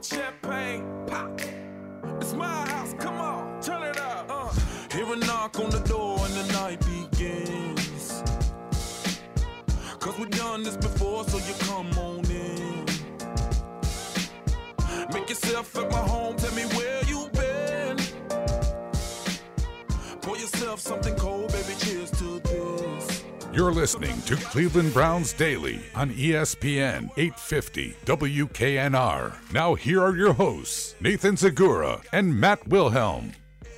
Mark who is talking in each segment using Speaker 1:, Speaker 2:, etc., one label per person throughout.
Speaker 1: champagne, pop. It's my house, come on, turn it up. Hear a knock on the door and the night begins. Cause we've done this before, so you come on in. Make yourself at my home, tell me where you been. Pour yourself something cold, baby, cheers to this.
Speaker 2: You're listening to Cleveland Browns Daily on ESPN 850 WKNR. Now here are your hosts, Nathan Zagura and Matt Wilhelm.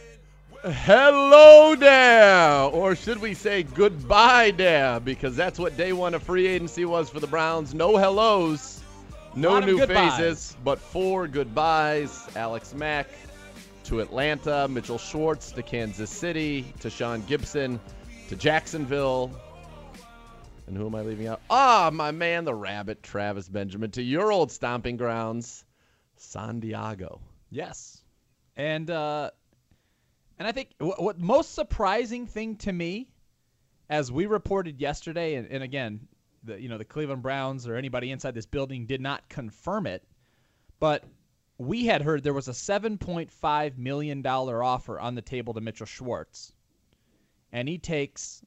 Speaker 3: Hello there, or should we say goodbye there, because that's what day one of free agency was for the Browns. No hellos, no new faces, but 4 goodbyes. Alex Mack to Atlanta, Mitchell Schwartz to Kansas City, to Sean Gibson to Jacksonville. And who am I leaving out? My man, the Rabbit, Travis Benjamin, to your old stomping grounds, San Diego.
Speaker 4: Yes. And I think what most surprising thing to me, as we reported yesterday, and again, the Cleveland Browns or anybody inside this building did not confirm it, but we had heard there was a $7.5 million offer on the table to Mitchell Schwartz, and he takes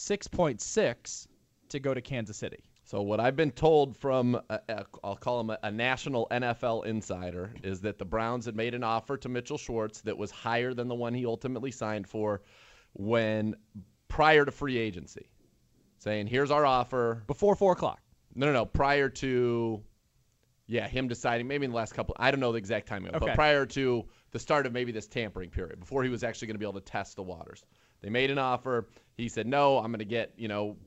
Speaker 4: 6.6 to go to Kansas City.
Speaker 3: So what I've been told from, I'll call him a national NFL insider, is that the Browns had made an offer to Mitchell Schwartz that was higher than the one he ultimately signed for prior to free agency. Saying, here's our offer.
Speaker 4: Before 4 o'clock.
Speaker 3: No, prior to, him deciding, maybe in the last couple, I don't know the exact timing, but prior to the start of maybe this tampering period, before he was actually going to be able to test the waters. They made an offer. He said, no, I'm going to get,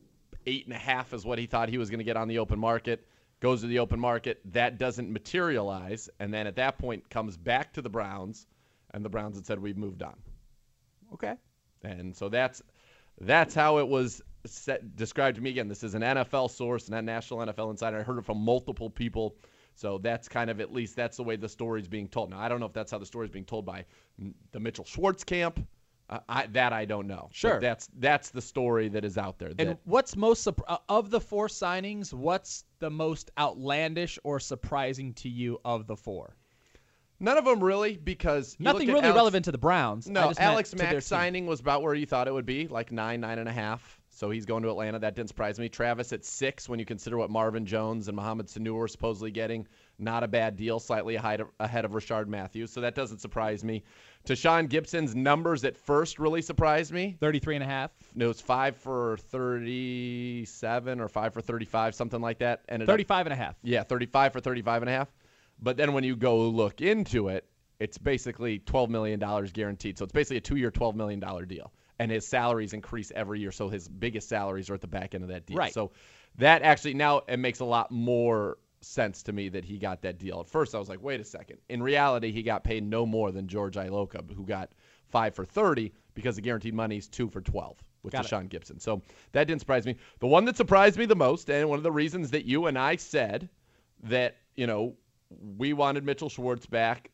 Speaker 3: 8.5 is what he thought he was going to get on the open market. Goes to the open market. That doesn't materialize. And then at that point comes back to the Browns, and the Browns had said, we've moved on.
Speaker 4: Okay.
Speaker 3: And so that's how it was described to me. Again, this is an NFL source, not National NFL Insider. I heard it from multiple people. So that's kind of, at least that's the way the story's being told. Now, I don't know if that's how the story's being told by the Mitchell Schwartz camp. I don't know.
Speaker 4: Sure.
Speaker 3: But that's the story that is out there.
Speaker 4: And what's most of the 4 signings, what's the most outlandish or surprising to you of the 4?
Speaker 3: None of them really, because
Speaker 4: nothing really relevant to the Browns.
Speaker 3: No, Alex Mack's signing was about where you thought it would be, like 9.5. So he's going to Atlanta. That didn't surprise me. Travis at 6, when you consider what Marvin Jones and Mohamed Sanu were supposedly getting. Not a bad deal, slightly ahead of Rashard Matthews. So that doesn't surprise me. Tashawn Gibson's numbers at first really surprised me.
Speaker 4: 33.5.
Speaker 3: No, it was 5 for 37 or 5 for 35, something like that.
Speaker 4: 35.5.
Speaker 3: Yeah, 35 for 35.5. But then when you go look into it, it's basically $12 million guaranteed. So it's basically a 2-year, $12 million deal. And his salaries increase every year, so his biggest salaries are at the back end of that deal.
Speaker 4: Right.
Speaker 3: So that actually, now it makes a lot more sense to me that he got that deal. At first, I was like, wait a second. In reality, he got paid no more than George Iloka, who got 5 for 30, because the guaranteed money is 2 for 12 with Tashawn Gibson. So that didn't surprise me. The one that surprised me the most, and one of the reasons that you and I said that, we wanted Mitchell Schwartz back,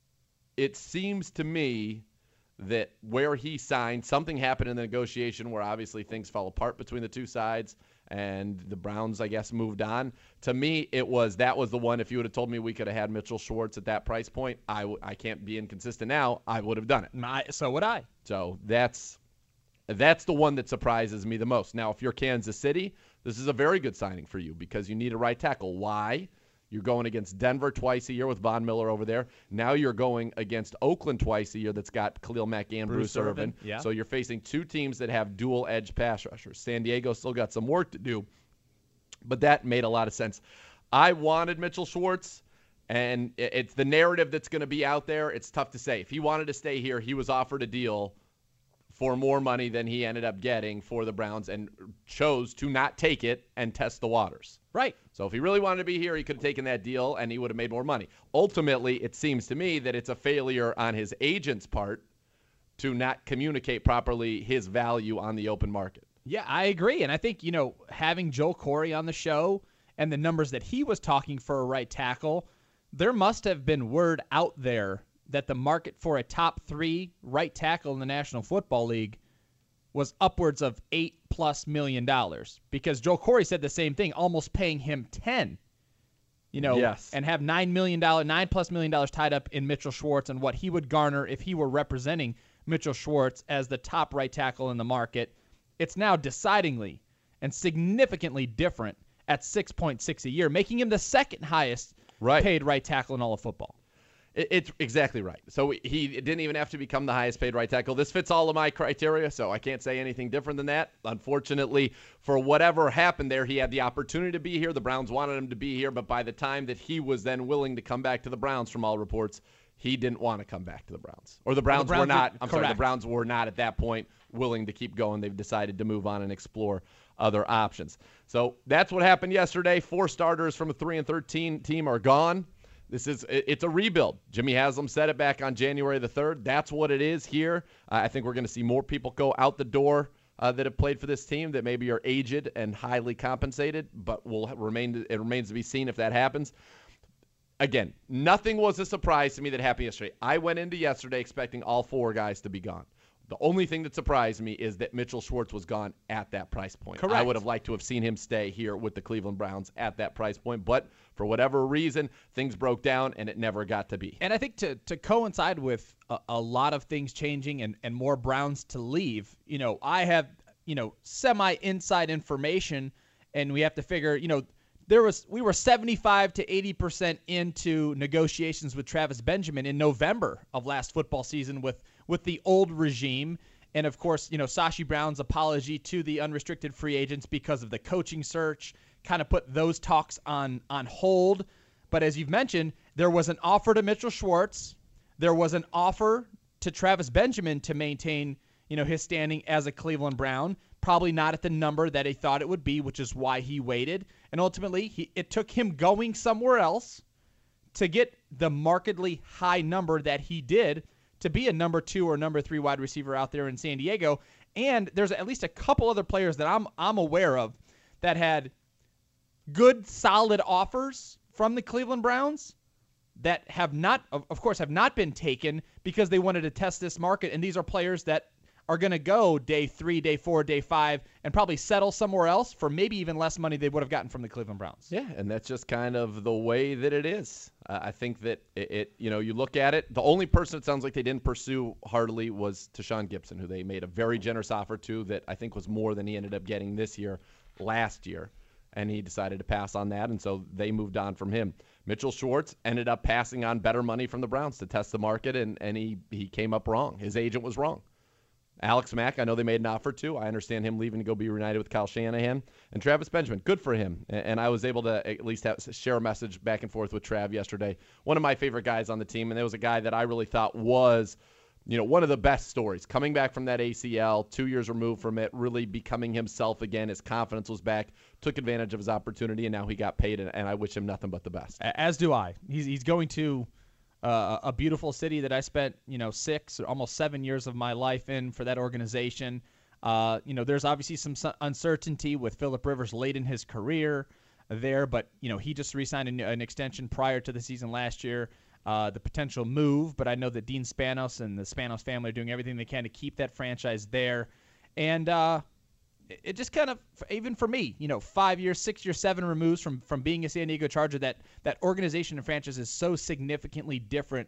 Speaker 3: it seems to me that where he signed, something happened in the negotiation where obviously things fell apart between the two sides, and the Browns, I guess, moved on. To me, that was the one. If you would have told me we could have had Mitchell Schwartz at that price point, I can't be inconsistent now. I would have done it.
Speaker 4: So would I.
Speaker 3: So that's the one that surprises me the most. Now, if you're Kansas City, this is a very good signing for you, because you need a right tackle. Why? You're going against Denver twice a year with Von Miller over there. Now you're going against Oakland twice a year that's got Khalil Mack and Bruce Irvin.
Speaker 4: Yeah.
Speaker 3: So you're facing 2 teams that have dual edge pass rushers. San Diego still got some work to do, but that made a lot of sense. I wanted Mitchell Schwartz, and it's the narrative that's going to be out there. It's tough to say. If he wanted to stay here, he was offered a deal for more money than he ended up getting for the Browns and chose to not take it and test the waters.
Speaker 4: Right.
Speaker 3: So if he really wanted to be here, he could have taken that deal and he would have made more money. Ultimately, it seems to me that it's a failure on his agent's part to not communicate properly his value on the open market.
Speaker 4: Yeah, I agree. And I think, having Joe Corey on the show and the numbers that he was talking for a right tackle, there must have been word out there that the market for a top 3 right tackle in the National Football League was upwards of $8+ million, because Joe Corey said the same thing, almost paying him 10.
Speaker 3: Yes.
Speaker 4: and have $9+ million tied up in Mitchell Schwartz and what he would garner if he were representing Mitchell Schwartz as the top right tackle in the market. It's now decidingly and significantly different at $6.6 a year, making him the second highest paid right tackle in all of football.
Speaker 3: It's exactly right. So he didn't even have to become the highest paid right tackle. This fits all of my criteria, so I can't say anything different than that. Unfortunately, for whatever happened there, he had the opportunity to be here. The Browns wanted him to be here, but by the time that he was then willing to come back to the Browns, from all reports, he didn't want to come back to the Browns. Or the Browns were not. The Browns were not at that point willing to keep going. They've decided to move on and explore other options. So that's what happened yesterday. 4 starters from a 3-13 team are gone. It's a rebuild. Jimmy Haslam said it back on January the 3rd. That's what it is here. I think we're going to see more people go out the door that have played for this team that maybe are aged and highly compensated, but it remains to be seen if that happens. Again, nothing was a surprise to me that happened yesterday. I went into yesterday expecting all 4 guys to be gone. The only thing that surprised me is that Mitchell Schwartz was gone at that price point.
Speaker 4: Correct.
Speaker 3: I would have liked to have seen him stay here with the Cleveland Browns at that price point, but for whatever reason, things broke down and it never got to be.
Speaker 4: And I think to coincide with a lot of things changing and more Browns to leave, I have, semi-inside information, and we have to figure, we were 75 to 80% into negotiations with Travis Benjamin in November of last football season with the old regime. And, of course, Sashi Brown's apology to the unrestricted free agents because of the coaching search kind of put those talks on hold. But as you've mentioned, there was an offer to Mitchell Schwartz. There was an offer to Travis Benjamin to maintain, his standing as a Cleveland Brown. Probably not at the number that he thought it would be, which is why he waited. And ultimately, it took him going somewhere else to get the markedly high number that he did to be a number 2 or number 3 wide receiver out there in San Diego. And there's at least a couple other players that I'm aware of that had good, solid offers from the Cleveland Browns that have not been taken because they wanted to test this market. And these are players that are going to go day 3, day 4, day 5, and probably settle somewhere else for maybe even less money they would have gotten from the Cleveland Browns.
Speaker 3: Yeah, and that's just kind of the way that it is. I think that you look at it, the only person it sounds like they didn't pursue heartily was Tashaun Gibson, who they made a very generous offer to that I think was more than he ended up getting last year. And he decided to pass on that, and so they moved on from him. Mitchell Schwartz ended up passing on better money from the Browns to test the market, and he came up wrong. His agent was wrong. Alex Mack, I know they made an offer to. I understand him leaving to go be reunited with Kyle Shanahan. And Travis Benjamin, good for him. And I was able to at least share a message back and forth with Trav yesterday. One of my favorite guys on the team, and there was a guy that I really thought was, one of the best stories. Coming back from that ACL, 2 years removed from it, really becoming himself again. His confidence was back, took advantage of his opportunity, and now he got paid, and I wish him nothing but the best.
Speaker 4: As do I. He's going to a beautiful city that I spent, 6 or almost 7 years of my life in for that organization. There's obviously some uncertainty with Phillip Rivers late in his career there, but, he just re-signed an extension prior to the season last year. The potential move, but I know that Dean Spanos and the Spanos family are doing everything they can to keep that franchise there. And it just kind of, even for me, 5 years, 6 years, 7 removes from being a San Diego Charger, that organization and franchise is so significantly different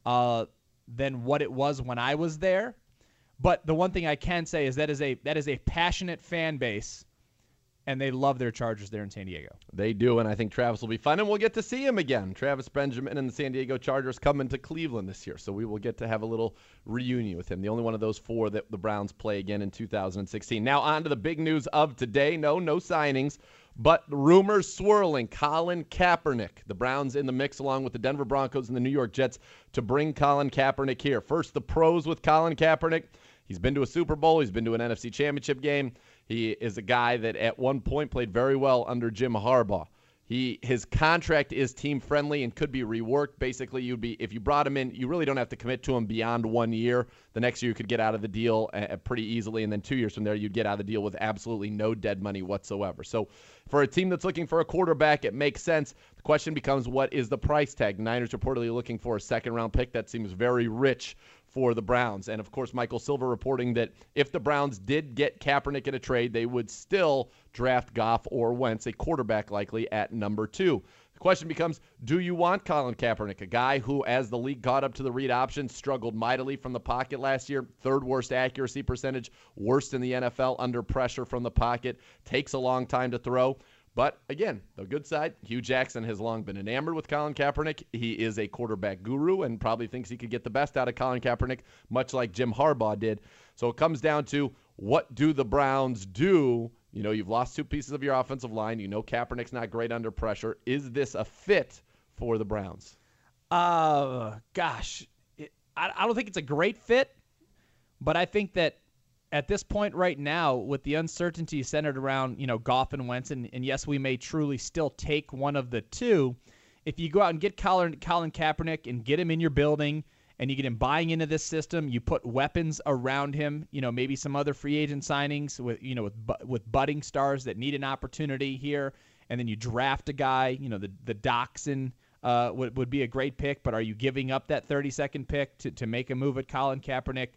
Speaker 4: than what it was when I was there. But the one thing I can say is that is a passionate fan base, and they love their Chargers there in San Diego.
Speaker 3: They do, and I think Travis will be fun, and we'll get to see him again. Travis Benjamin and the San Diego Chargers coming to Cleveland this year, so we will get to have a little reunion with him. The only one of those 4 that the Browns play again in 2016. Now on to the big news of today. No signings, but rumors swirling. Colin Kaepernick. The Browns in the mix along with the Denver Broncos and the New York Jets to bring Colin Kaepernick here. First, the pros with Colin Kaepernick. He's been to a Super Bowl. He's been to an NFC Championship game. He is a guy that at one point played very well under Jim Harbaugh. His contract is team-friendly and could be reworked. Basically, if you brought him in, you really don't have to commit to him beyond 1 year. The next year you could get out of the deal pretty easily, and then 2 years from there you'd get out of the deal with absolutely no dead money whatsoever. So for a team that's looking for a quarterback, it makes sense. The question becomes, what is the price tag? The Niners reportedly looking for a second-round pick. That seems very rich for the Browns. And, of course, Michael Silver reporting that if the Browns did get Kaepernick in a trade, they would still draft Goff or Wentz, a quarterback likely, at number 2. The question becomes, do you want Colin Kaepernick, a guy who, as the league caught up to the read option, struggled mightily from the pocket last year, 3rd worst accuracy percentage, worst in the NFL under pressure from the pocket, takes a long time to throw. But, again, the good side, Hugh Jackson has long been enamored with Colin Kaepernick. He is a quarterback guru and probably thinks he could get the best out of Colin Kaepernick, much like Jim Harbaugh did. So it comes down to, what do the Browns do? You know, you've lost 2 pieces of your offensive line. You know Kaepernick's not great under pressure. Is this a fit for the Browns?
Speaker 4: Gosh. I don't think it's a great fit, but I think that at this point right now, with the uncertainty centered around, Goff and Wentz, and yes, we may truly still take one of the two, if you go out and get Colin Kaepernick and get him in your building and you get him buying into this system, you put weapons around him, maybe some other free agent signings with budding stars that need an opportunity here, and then you draft a guy, the Dachshund would be a great pick, but are you giving up that 32nd pick to make a move at Colin Kaepernick?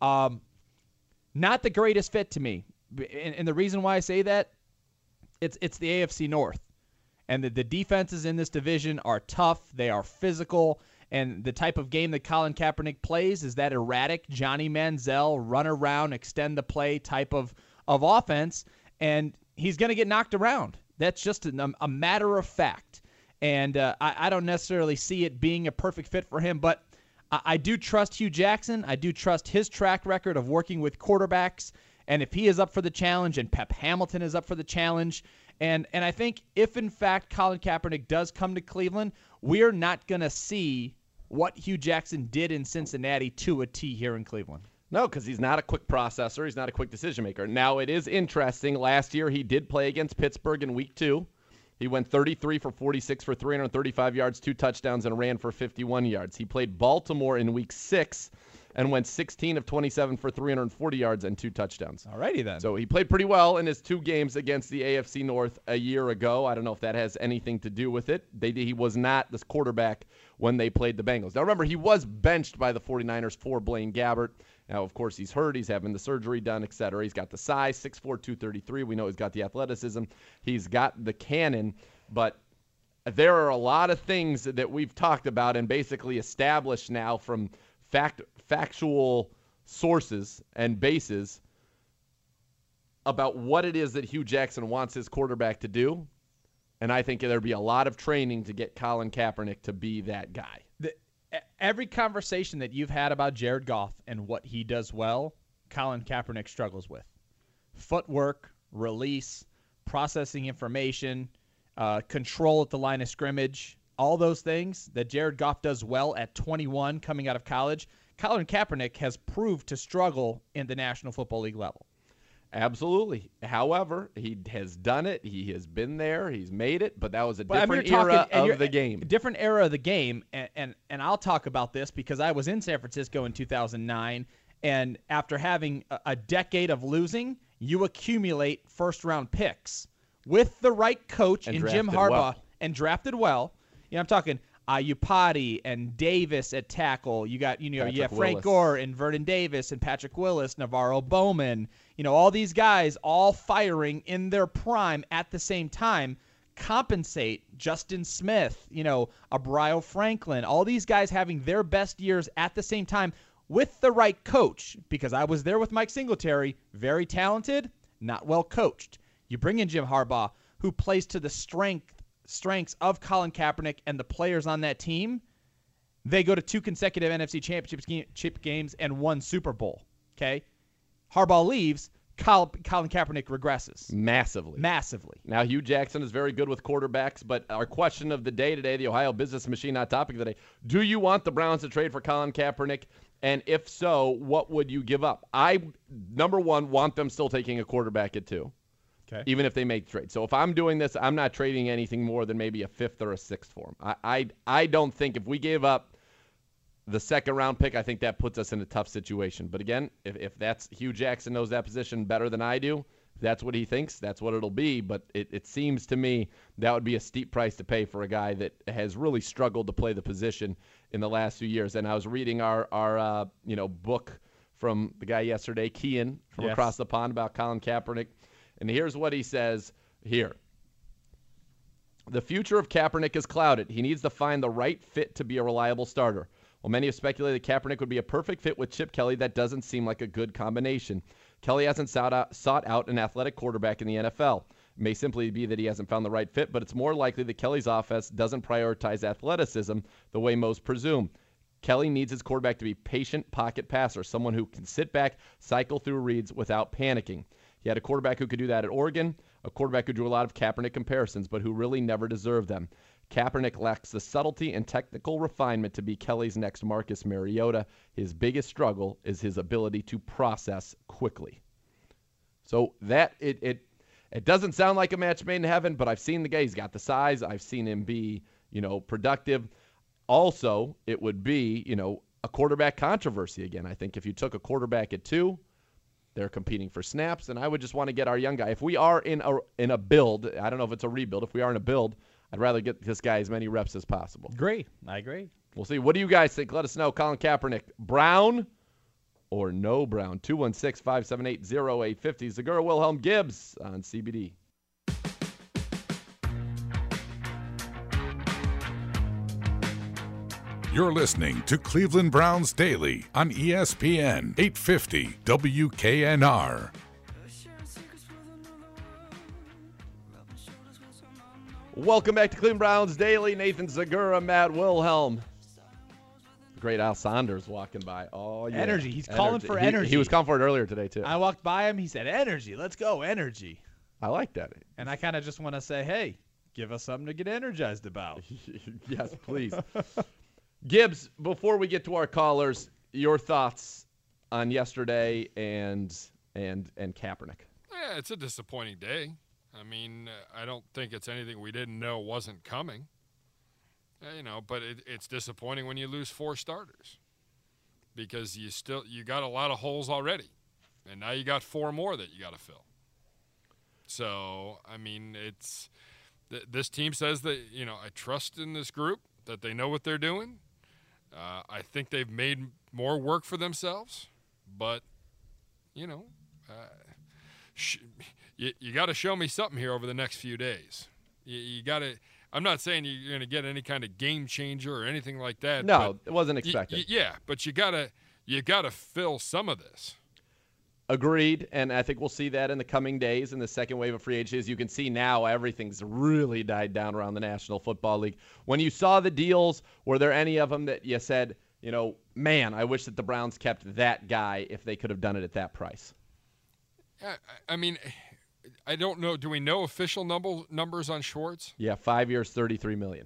Speaker 4: Not the greatest fit to me. And the reason why I say that, it's the AFC North. And the defenses in this division are tough. They are physical. And the type of game that Colin Kaepernick plays is that erratic Johnny Manziel, run around, extend the play type of offense. And he's going to get knocked around. That's just a matter of fact. And I don't necessarily see it being a perfect fit for him, but I do trust Hugh Jackson. I do trust his track record of working with quarterbacks. And if he is up for the challenge and Pep Hamilton is up for the challenge, and I think if, in fact, Colin Kaepernick does come to Cleveland, we're not going to see what Hugh Jackson did in Cincinnati to a T here in Cleveland.
Speaker 3: No, because he's not a quick processor. He's not a quick decision maker. Now, it is interesting. Last year, he did play against Pittsburgh in Week 2. He went 33 for 46 for 335 yards, 2 touchdowns, and ran for 51 yards. He played Baltimore in Week 6 and went 16 of 27 for 340 yards and 2 touchdowns.
Speaker 4: Alrighty then.
Speaker 3: So he played pretty well in his 2 games against the AFC North a year ago. I don't know if that has anything to do with it. He was not this quarterback when they played the Bengals. Now remember, he was benched by the 49ers for Blaine Gabbert. Now, of course, he's hurt. He's having the surgery done, etc. He's got the size, 6'4", 233. We know he's got the athleticism. He's got the cannon. But there are a lot of things that we've talked about and basically established now from factual sources and bases about what it is that Hugh Jackson wants his quarterback to do. And I think there'd be a lot of training to get Colin Kaepernick to be that guy.
Speaker 4: Every conversation that you've had about Jared Goff and what he does well, Colin Kaepernick struggles with. Footwork, release, processing information, control at the line of scrimmage, all those things that Jared Goff does well at 21 coming out of college, Colin Kaepernick has proved to struggle in the National Football League level.
Speaker 3: Absolutely. However, he has done it. He has been there. He's made it. But that was a different era of the game.
Speaker 4: Different era of the game. And I'll talk about this because I was in San Francisco in 2009. And after having a decade of losing, you accumulate first-round picks with the right coach in Jim Harbaugh and drafted well. I'm talking Iupati and Davis at tackle. You got, you have Frank Gore and Vernon Davis and Patrick Willis, Navarro Bowman. All these guys all firing in their prime at the same time. Compensate Justin Smith, Abrio Franklin, all these guys having their best years at the same time with the right coach. Because I was there with Mike Singletary, very talented, not well coached. You bring in Jim Harbaugh, who plays to the strengths of Colin Kaepernick and the players on that team. They go to 2 consecutive NFC Championship games and 1 Super Bowl. Okay, Harbaugh leaves. Colin Kaepernick regresses massively.
Speaker 3: Now, Hugh Jackson is very good with quarterbacks, but our question of the day today, the Ohio Business Machine Hot Topic of the day: do you want the Browns to trade for Colin Kaepernick? And if so, what would you give up? I, number one, want them still taking a quarterback at 2. Okay. Even if they make trades. So if I'm doing this, I'm not trading anything more than maybe a 5th or a 6th for him. I don't think if we gave up the 2nd-round pick, I think that puts us in a tough situation. But again, if that's Hugh Jackson knows that position better than I do, if that's what he thinks, that's what it'll be. But it seems to me that would be a steep price to pay for a guy that has really struggled to play the position in the last few years. And I was reading our book from the guy yesterday, Kean, from across the pond about Colin Kaepernick. And here's what he says here. The future of Kaepernick is clouded. He needs to find the right fit to be a reliable starter. While many have speculated that Kaepernick would be a perfect fit with Chip Kelly, that doesn't seem like a good combination. Kelly hasn't sought out an athletic quarterback in the NFL. It may simply be that he hasn't found the right fit, but it's more likely that Kelly's offense doesn't prioritize athleticism the way most presume. Kelly needs his quarterback to be patient pocket passer, someone who can sit back, cycle through reads without panicking. He had a quarterback who could do that at Oregon, a quarterback who drew a lot of Kaepernick comparisons, but who really never deserved them. Kaepernick lacks the subtlety and technical refinement to be Kelly's next Marcus Mariota. His biggest struggle is his ability to process quickly. So that it doesn't sound like a match made in heaven, but I've seen the guy. He's got the size. I've seen him be, productive. Also, it would be, a quarterback controversy again. I think if you took a quarterback at 2, they're competing for snaps, and I would just want to get our young guy. If we are in a build, I don't know if it's a rebuild. If we are in a build, I'd rather get this guy as many reps as possible.
Speaker 4: I agree.
Speaker 3: We'll see. What do you guys think? Let us know. Colin Kaepernick, Brown or no Brown? 216-578-0850. Segura, Wilhelm, Gibbs on CBD.
Speaker 2: You're listening to Cleveland Browns Daily on ESPN 850 WKNR.
Speaker 3: Welcome back to Cleveland Browns Daily. Nathan Segura, Matt Wilhelm. Great Al Saunders walking by. Oh, yeah.
Speaker 4: Energy. He's calling for energy.
Speaker 3: He was calling for it earlier today, too.
Speaker 4: I walked by him. He said, energy. Let's go, energy.
Speaker 3: I like that.
Speaker 4: And I kind of just want to say, hey, give us something to get energized about.
Speaker 3: Yes, please. Gibbs, before we get to our callers, your thoughts on yesterday and Kaepernick.
Speaker 5: Yeah, it's a disappointing day. I mean, I don't think it's anything we didn't know wasn't coming. But it's disappointing when you lose 4 starters because you got a lot of holes already, and now you got 4 more that you got to fill. So, I mean, this team says that, I trust in this group, that they know what they're doing. I think they've made more work for themselves, but, you got to show me something here over the next few days. You got to. I'm not saying you're going to get any kind of game changer or anything like that.
Speaker 3: No, it wasn't expected.
Speaker 5: But you gotta fill some of this.
Speaker 3: Agreed, and I think we'll see that in the coming days in the second wave of free agency. As you can see now, everything's really died down around the National Football League. When you saw the deals, were there any of them that you said, man, I wish that the Browns kept that guy if they could have done it at that price?
Speaker 5: I mean, I don't know. Do we know official numbers on Schwartz?
Speaker 3: Yeah, 5 years, $33 million.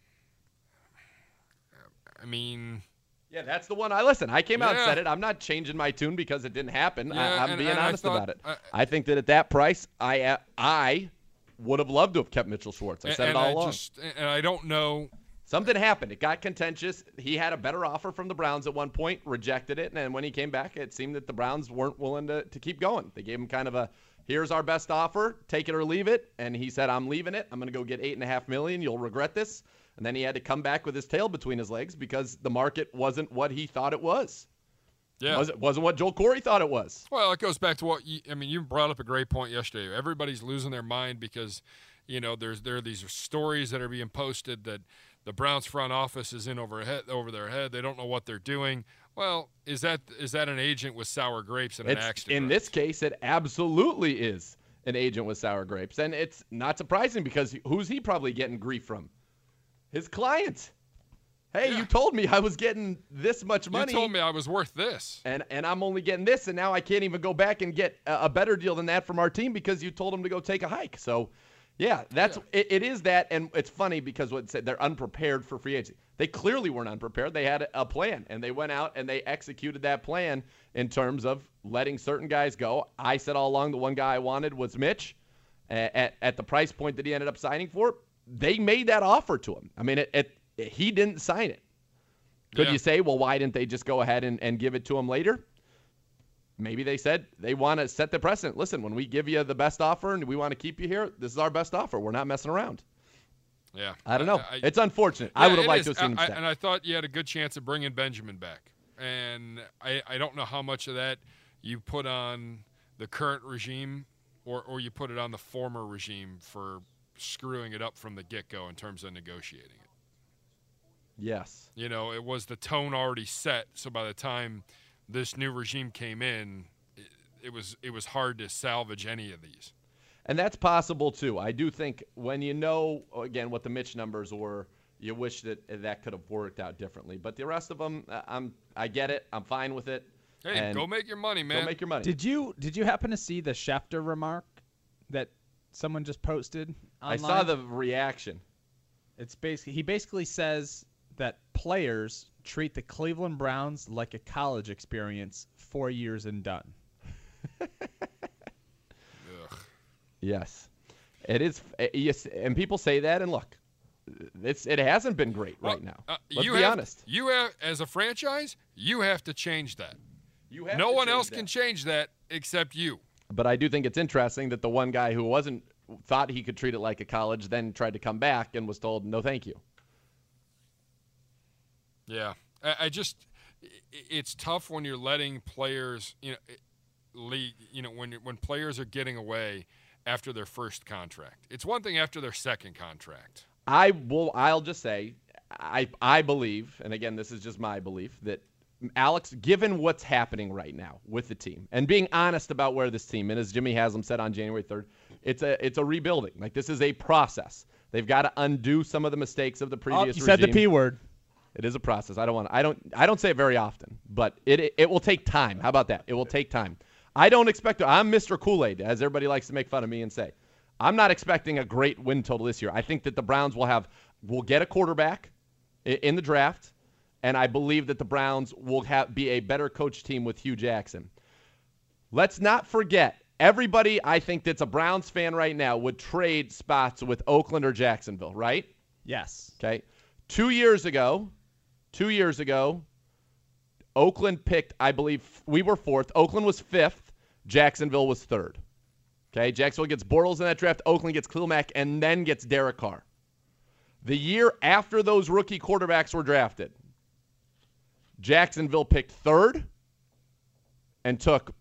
Speaker 5: I mean...
Speaker 3: Yeah, that's the one I came out and said it. I'm not changing my tune because it didn't happen. I'm being honest about it. I think that at that price, I would have loved to have kept Mitchell Schwartz. I said it all along.
Speaker 5: And I don't know.
Speaker 3: Something happened. It got contentious. He had a better offer from the Browns at one point, rejected it, and then when he came back, it seemed that the Browns weren't willing to keep going. They gave him kind of a, here's our best offer, take it or leave it, and he said, I'm leaving it. I'm going to go get $8.5 million. You'll regret this. And then he had to come back with his tail between his legs because the market wasn't what he thought it was. Yeah. It wasn't what Joel Corey thought it was.
Speaker 5: Well, it goes back to what you brought up a great point yesterday. Everybody's losing their mind because, there are these stories that are being posted that the Browns front office is in over their head. They don't know what they're doing. Well, is that an agent with sour grapes and an axe to grind?
Speaker 3: In this case, it absolutely is an agent with sour grapes. And it's not surprising because who's he probably getting grief from? His client. Hey, You told me I was getting this much money.
Speaker 5: You told me I was worth this.
Speaker 3: And I'm only getting this, and now I can't even go back and get a better deal than that from our team because you told him to go take a hike. So, it is that, and it's funny because they're unprepared for free agency. They clearly weren't unprepared. They had a plan, and they went out and they executed that plan in terms of letting certain guys go. I said all along the one guy I wanted was Mitch at the price point that he ended up signing for. They made that offer to him. I mean, he didn't sign it. Could you say, well, why didn't they just go ahead and give it to him later? Maybe they said they want to set the precedent. Listen, when we give you the best offer and we want to keep you here, this is our best offer. We're not messing around.
Speaker 5: Yeah.
Speaker 3: I don't know. It's unfortunate. I would have liked to have seen him stay.
Speaker 5: And I thought you had a good chance of bringing Benjamin back. And I don't know how much of that you put on the current regime or you put it on the former regime for screwing it up from the get-go in terms of negotiating it.
Speaker 3: Yes.
Speaker 5: You know, it was the tone already set, so by the time this new regime came in, it was hard to salvage any of these.
Speaker 3: And that's possible, too. I do think when you know, again, what the Mitch numbers were, you wish that could have worked out differently. But the rest of them, I get it. I'm fine with it.
Speaker 5: Hey, go make your money, man.
Speaker 3: Go make your money.
Speaker 4: Did you happen to see the Schefter remark that someone just posted online?
Speaker 3: I saw the reaction.
Speaker 4: It's he basically says that players treat the Cleveland Browns like a college experience, 4 years and done.
Speaker 3: Yes, it is. Yes, and people say that, and look, it hasn't been great right now. Let's be honest.
Speaker 5: You have, as a franchise, you have to change that. No one else can change that except you.
Speaker 3: But I do think it's interesting that the one guy who thought he could treat it like a college, then tried to come back and was told, no, thank you.
Speaker 5: Yeah, it's tough when you're letting players, when players are getting away after their first contract. It's one thing after their second contract.
Speaker 3: I'll just say, I believe, and again, this is just my belief, that Alex, given what's happening right now with the team and being honest about where this team, and as Jimmy Haslam said on January 3rd, it's a rebuilding. Like, this is a process. They've got to undo some of the mistakes of the previous regime.
Speaker 4: You said the P word.
Speaker 3: It is a process. I don't say it very often, but it will take time. How about that? It will take time. I don't expect to. I'm Mr. Kool-Aid, as everybody likes to make fun of me and say. I'm not expecting a great win total this year. I think that the Browns will get a quarterback in the draft, and I believe that the Browns will be a better coach team with Hugh Jackson. Let's not forget, everybody I think that's a Browns fan right now would trade spots with Oakland or Jacksonville, right?
Speaker 4: Yes.
Speaker 3: Okay. 2 years ago, Oakland picked, I believe, we were 4th. Oakland was 5th. Jacksonville was 3rd. Okay, Jacksonville gets Bortles in that draft. Oakland gets Khalil Mack and then gets Derek Carr. The year after those rookie quarterbacks were drafted, Jacksonville picked 3rd and took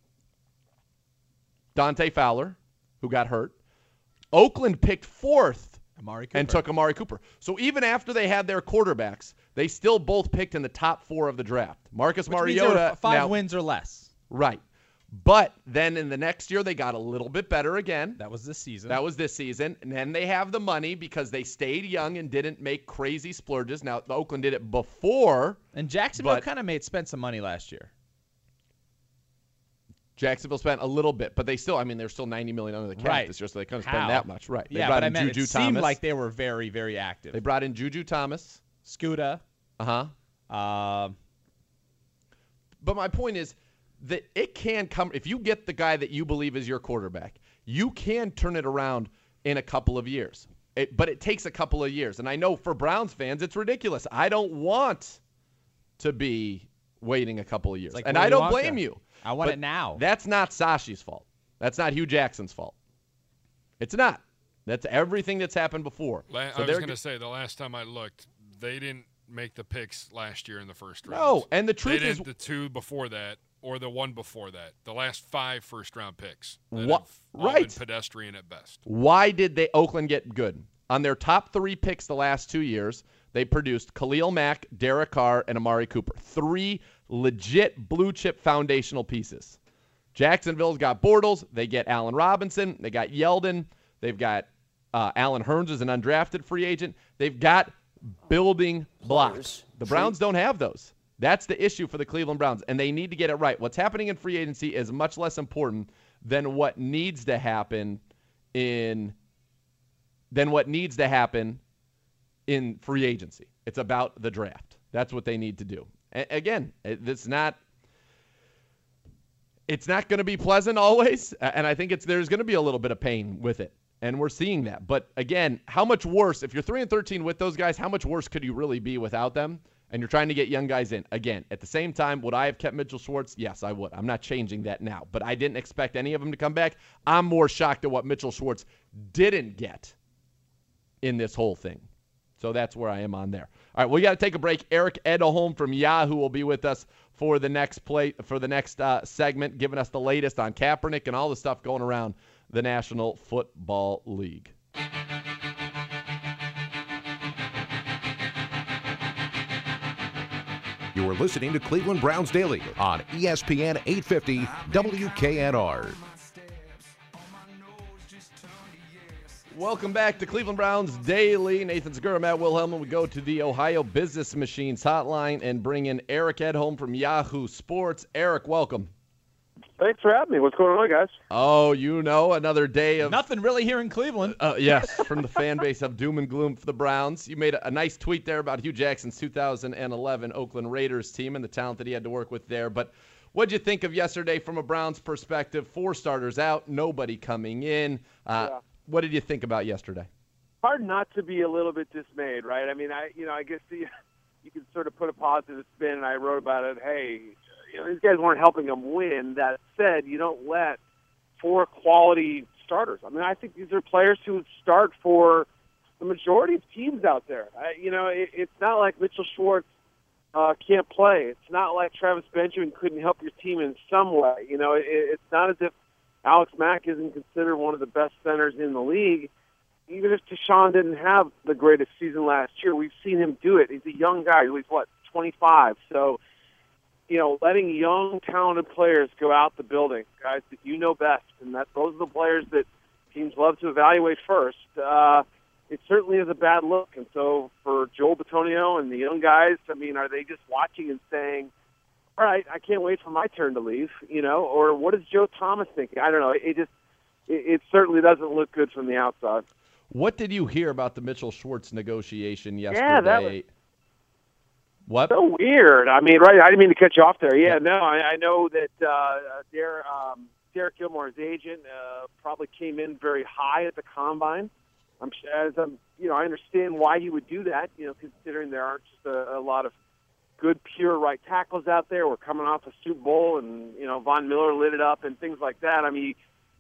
Speaker 3: Dante Fowler, who got hurt. Oakland picked 4th and took Amari Cooper. So even after they had their quarterbacks, they still both picked in the top 4 of the draft. Marcus Mariota.
Speaker 4: 5 wins or less.
Speaker 3: Right. But then in the next year, they got a little bit better again.
Speaker 4: That was this season.
Speaker 3: And then they have the money because they stayed young and didn't make crazy splurges. Now, Oakland did it before.
Speaker 4: And Jacksonville kind of spent some money last year.
Speaker 3: Jacksonville spent a little bit, but they're still $90 million under the cap this year, so they couldn't spend that much. Right.
Speaker 4: They brought in Juju Thomas. It seemed like they were very, very active.
Speaker 3: They brought in Juju Thomas.
Speaker 4: Scooter.
Speaker 3: But my point is that it can come – if you get the guy that you believe is your quarterback, you can turn it around in a couple of years. But it takes a couple of years. And I know for Browns fans, it's ridiculous. I don't want to be waiting a couple of years. And I don't blame you.
Speaker 4: I want it now.
Speaker 3: That's not Sashi's fault. That's not Hugh Jackson's fault. It's not. That's everything that's happened before.
Speaker 5: I was going to say, the last time I looked, they didn't make the picks last year in the first round.
Speaker 3: No, and the truth is
Speaker 5: the 2 before that or the 1 before that. The last 5 first-round picks that
Speaker 3: have
Speaker 5: all been pedestrian at best.
Speaker 3: Why did Oakland get good? On their top 3 picks the last 2 years, they produced Khalil Mack, Derek Carr, and Amari Cooper. 3 legit blue-chip foundational pieces. Jacksonville's got Bortles. They get Allen Robinson. They got Yeldon. They've got Allen Hurns as an undrafted free agent. They've got building blocks. The Browns don't have those. That's the issue for the Cleveland Browns, and they need to get it right. What's happening in free agency is much less important than what needs to happen in free agency. It's about the draft. That's what they need to do. Again, it's not going to be pleasant always, and I think there's going to be a little bit of pain with it, and we're seeing that. But again, how much worse, if you're 3-13 with those guys, how much worse could you really be without them? And you're trying to get young guys in. Again, at the same time, would I have kept Mitchell Schwartz? Yes, I would. I'm not changing that now. But I didn't expect any of them to come back. I'm more shocked at what Mitchell Schwartz didn't get in this whole thing. So that's where I am on there. All right, we got to take a break. Eric Edholm from Yahoo will be with us for the next segment, giving us the latest on Kaepernick and all the stuff going around the National Football League.
Speaker 6: You are listening to Cleveland Browns Daily on ESPN 850 WKNR.
Speaker 3: Welcome back to Cleveland Browns Daily. Nathan Segura, Matt Wilhelm, and we go to the Ohio Business Machines hotline and bring in Eric Edholm from Yahoo Sports. Eric, welcome.
Speaker 7: Thanks for having me. What's going on, guys?
Speaker 3: Oh, another day of
Speaker 4: nothing really here in Cleveland.
Speaker 3: Yes, from the fan base of doom and gloom for the Browns. You made a nice tweet there about Hugh Jackson's 2011 Oakland Raiders team and the talent that he had to work with there. But what did you think of yesterday from a Browns perspective? 4 starters out, nobody coming in. What did you think about yesterday?
Speaker 7: Hard not to be a little bit dismayed, right? I mean, I guess you can sort of put a positive spin, and I wrote about it. Hey, these guys weren't helping them win. That said, you don't let 4 quality starters. I mean, I think these are players who would start for the majority of teams out there. It's not like Mitchell Schwartz can't play. It's not like Travis Benjamin couldn't help your team in some way. It's not as if Alex Mack isn't considered one of the best centers in the league. Even if Deshaun didn't have the greatest season last year, we've seen him do it. He's a young guy. He's, 25? So, letting young, talented players go out the building, guys that you know best, and those are the players that teams love to evaluate first, it certainly is a bad look. And so for Joel Bitonio and the young guys, I mean, are they just watching and saying, all right, I can't wait for my turn to leave, or what is Joe Thomas thinking? I don't know. It certainly doesn't look good from the outside.
Speaker 3: What did you hear about the Mitchell Schwartz negotiation yesterday?
Speaker 7: Yeah, that was
Speaker 3: what?
Speaker 7: So weird. I mean, right, I didn't mean to cut you off there. Yeah, no, I know that Derek Gilmore, his agent, probably came in very high at the combine. I understand why he would do that, considering there aren't just a lot of good pure right tackles out there. We're coming off a Super Bowl, and Von Miller lit it up and things like that. I mean,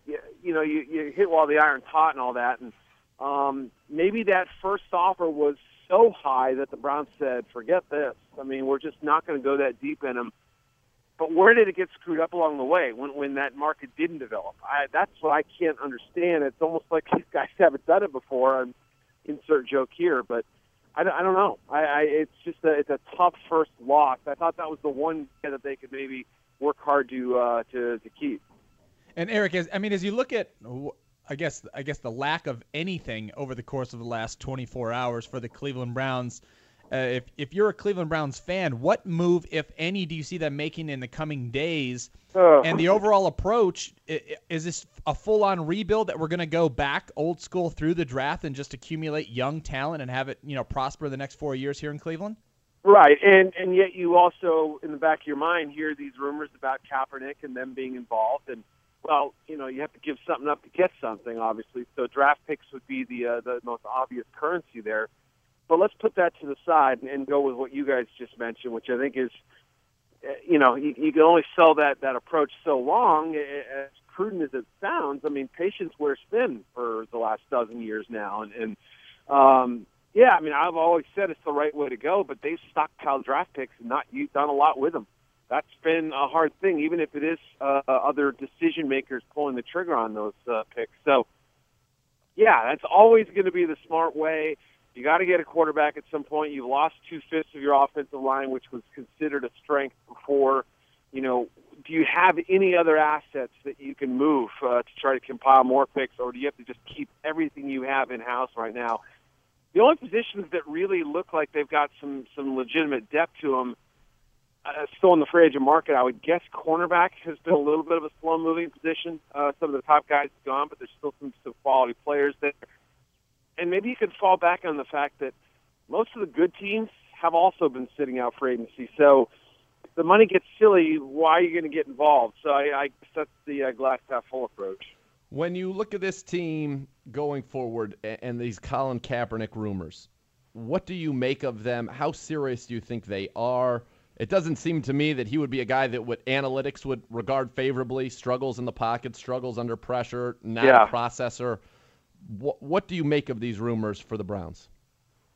Speaker 7: you hit while the iron's hot and all that, and maybe that first offer was so high that the Browns said, "Forget this. I mean, we're just not going to go that deep in them." But where did it get screwed up along the way when that market didn't develop? That's what I can't understand. It's almost like these guys haven't done it before. Insert joke here, but I don't know. It's a tough first loss. I thought that was the one that they could maybe work hard to keep.
Speaker 4: And Eric, as you look at, I guess the lack of anything over the course of the last 24 hours for the Cleveland Browns, if you're a Cleveland Browns fan, what move, if any, do you see them making in the coming days? And the overall approach, is this a full-on rebuild that we're going to go back old school through the draft and just accumulate young talent and have it, prosper the next 4 years here in Cleveland?
Speaker 7: Right, and yet you also, in the back of your mind, hear these rumors about Kaepernick and them being involved. And, well, you have to give something up to get something, obviously. So draft picks would be the most obvious currency there. But let's put that to the side and go with what you guys just mentioned, which I think is, you can only sell that approach so long. As prudent as it sounds, I mean, patience wears thin for the last dozen years now. And I've always said it's the right way to go, but they've stockpiled draft picks and you've done a lot with them. That's been a hard thing, even if it is other decision makers pulling the trigger on those picks. So, yeah, that's always going to be the smart way. You got to get a quarterback at some point. You've lost 2/5 of your offensive line, which was considered a strength before. Do you have any other assets that you can move to try to compile more picks, or do you have to just keep everything you have in-house right now? The only positions that really look like they've got some legitimate depth to them still in the free agent market, I would guess cornerback has been a little bit of a slow-moving position. Some of the top guys have gone, but there's still some quality players there. And maybe you could fall back on the fact that most of the good teams have also been sitting out for agency. So if the money gets silly, why are you going to get involved? So I guess that's the glass half full approach.
Speaker 3: When you look at this team going forward and these Colin Kaepernick rumors, what do you make of them? How serious do you think they are? It doesn't seem to me that he would be a guy that analytics would regard favorably, struggles in the pocket, struggles under pressure, not a processor. What do you make of these rumors for the Browns?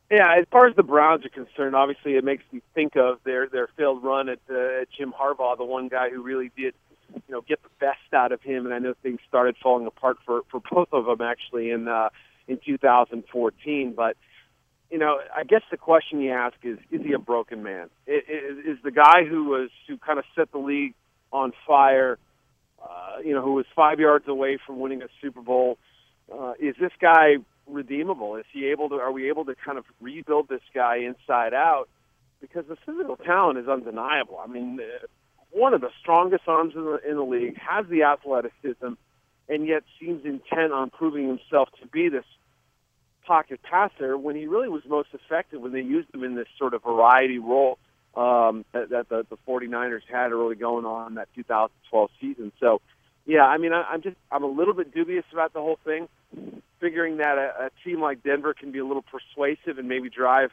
Speaker 7: Yeah, as far as the Browns are concerned, obviously it makes me think of their failed run at Jim Harbaugh, the one guy who really did, get the best out of him. And I know things started falling apart for both of them actually in 2014. But I guess the question you ask is he a broken man? Is the guy who kind of set the league on fire, who was 5 yards away from winning a Super Bowl? Is this guy redeemable? Are we able to kind of rebuild this guy inside out? Because the physical talent is undeniable. I mean, one of the strongest arms in the league, has the athleticism, and yet seems intent on proving himself to be this pocket passer when he really was most effective when they used him in this sort of variety role that the 49ers had early going on in that 2012 season. So, yeah, I mean, I'm a little bit dubious about the whole thing, figuring that a team like Denver can be a little persuasive and maybe drive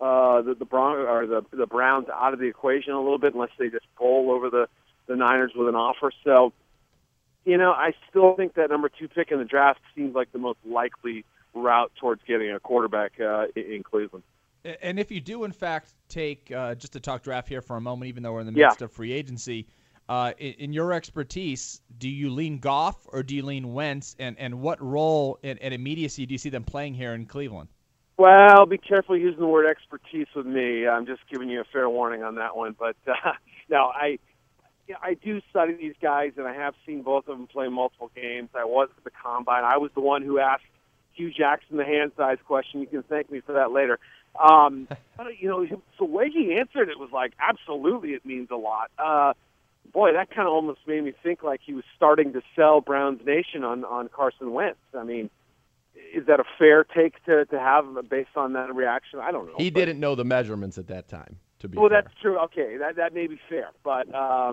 Speaker 7: the Browns out of the equation a little bit unless they just bowl over the Niners with an offer. So, I still think that number 2 pick in the draft seems like the most likely route towards getting a quarterback in Cleveland.
Speaker 4: And if you do, in fact, take, just to talk draft here for a moment, even though we're in the midst of free agency, in your expertise, do you lean Goff or do you lean Wentz? And what role and immediacy do you see them playing here in Cleveland?
Speaker 7: Well, be careful using the word expertise with me. I'm just giving you a fair warning on that one. But, no, I do study these guys, and I have seen both of them play multiple games. I was at the Combine. I was the one who asked Hugh Jackson the hand size question. You can thank me for that later. But, the way he answered it was like, absolutely, it means a lot. Boy, that kind of almost made me think like he was starting to sell Browns Nation on Carson Wentz. I mean, is that a fair take to have based on that reaction? I don't know.
Speaker 3: He didn't know the measurements at that time, to be
Speaker 7: fair.
Speaker 3: fair.
Speaker 7: That's true. Okay, that may be fair. But,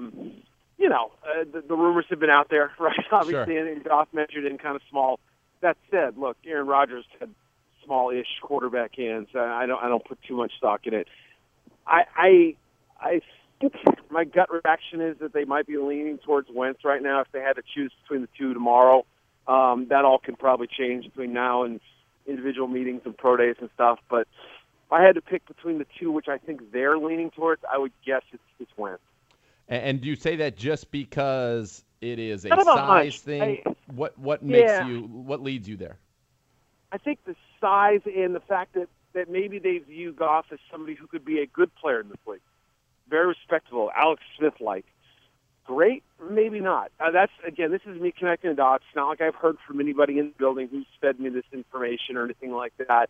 Speaker 7: the rumors have been out there, right? Obviously,
Speaker 3: Sure.
Speaker 7: and Goff measured in kind of small. That said, look, Aaron Rodgers had small-ish quarterback hands. I don't put too much stock in it. I think my gut reaction is that they might be leaning towards Wentz right now. If they had to choose between the two tomorrow, that all can probably change between now and individual meetings and pro days and stuff. But if I had to pick between the two, which I think they're leaning towards, I would guess it's Wentz.
Speaker 3: And do you say that just because it is a
Speaker 7: Not about
Speaker 3: size
Speaker 7: much.
Speaker 3: thing? What makes
Speaker 7: Yeah.
Speaker 3: what leads you there?
Speaker 7: I think the size and the fact that maybe they view Goff as somebody who could be a good player in this league. Very respectable, Alex Smith-like. Great? Maybe not. This is me connecting the dots. It's not like I've heard from anybody in the building who's fed me this information or anything like that.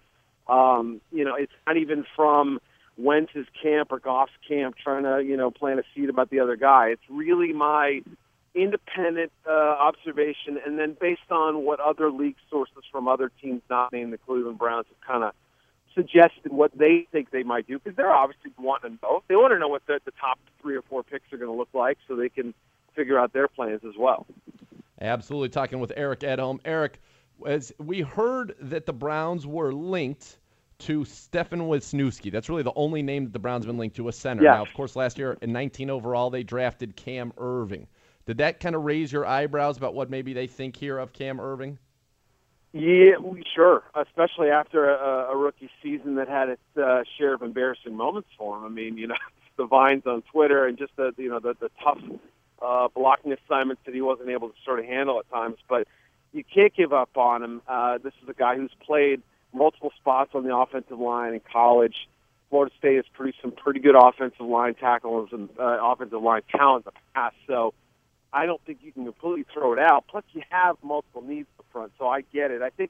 Speaker 7: It's not even from Wentz's camp or Goff's camp trying to, plant a seed about the other guy. It's really my independent observation, and then based on what other league sources from other teams not named the Cleveland Browns have kind of suggested what they think they might do, because they're obviously wanting to know. They want to know what the top 3 or 4 picks are going to look like so they can figure out their plans as well.
Speaker 3: Absolutely. Talking with Eric Edholm. Eric, as we heard that the Browns were linked to Stefan Wisniewski. That's really the only name that the Browns have been linked to, a center.
Speaker 7: Yes.
Speaker 3: Now, of course, last year in 19 overall, they drafted Cam Irving. Did that kind of raise your eyebrows about what maybe they think here of Cam Irving?
Speaker 7: Yeah, sure. Especially after a rookie season that had its share of embarrassing moments for him. I mean, the vines on Twitter and just the tough blocking assignments that he wasn't able to sort of handle at times. But you can't give up on him. This is a guy who's played multiple spots on the offensive line in college. Florida State has produced some pretty good offensive line tackles and offensive line talent in the past. So I don't think you can completely throw it out. Plus, you have multiple needs up front, so I get it. I think